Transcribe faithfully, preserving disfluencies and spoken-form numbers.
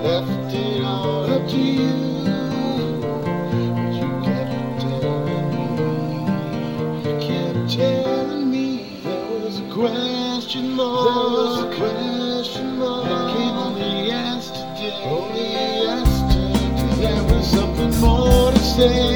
left it all up to you. But you kept telling me, you kept telling me there was a question mark. There was a question mark that came only yesterday. Only yesterday. There was something more to say.